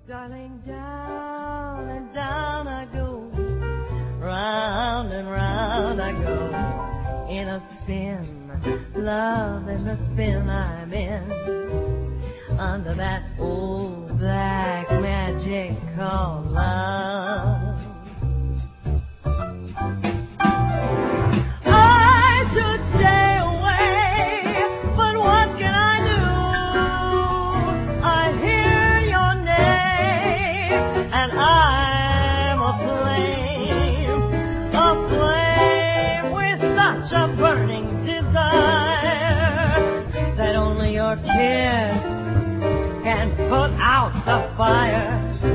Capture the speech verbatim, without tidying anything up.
Darling, down and down I go, round and round I go, in a spin, love in the spin I'm in, under that old black magic called love. I should stay away, but what can I do? I hear your name, and I'm aflame, aflame with such a burning desire that only your kiss can put out the fire.